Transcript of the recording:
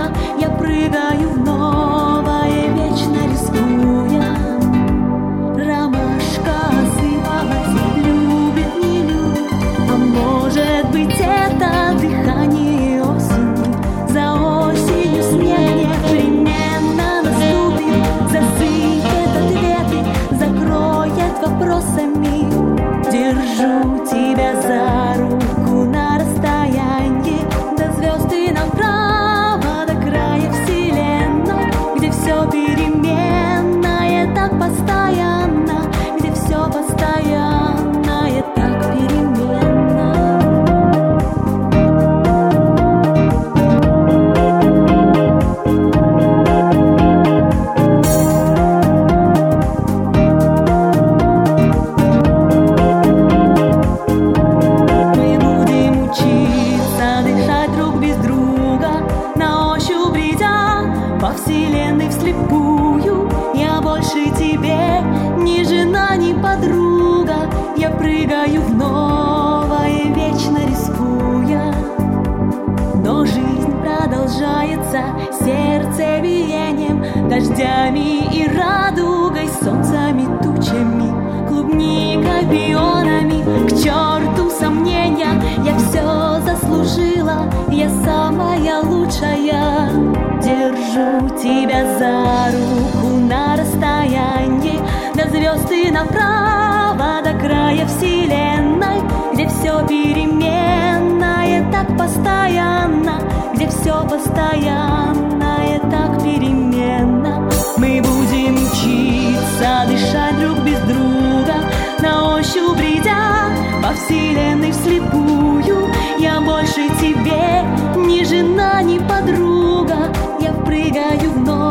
Я прыгаю в новое, вечно рискуя. Ромашка осыпалась, любит, не любит, а может быть это дыхание осени. За осенью снег непременно наступит, засыпет ответы, закроет вопросами. Держу тебя за руку на расстоянии до звезд и направо, до края вселенной, где все переменное так постоянно, где все постоянное так переменно. Мы будем учиться дышать друг без друга, на ощупь бредя по вселенной вслепую. Я больше тебе ни жена, ни подруга. Я прыгаю в новое, вечно рискуя. Но жизнь продолжается сердце биением, дождями и радугой, солнцами, тучами, клубникой, пионами. К черту сомнения, я все заслужила, я самая лучшая. Держу тебя за руку на расстоянии до звезд и направо, до края вселенной, где все переменное так постоянно, где все постоянное так переменно. Мы будем учиться дышать друг без друга, на ощупь бредя по вселенной вслепую. Я больше тебе ни жена, ни подруга. Я прыгаю в ночь.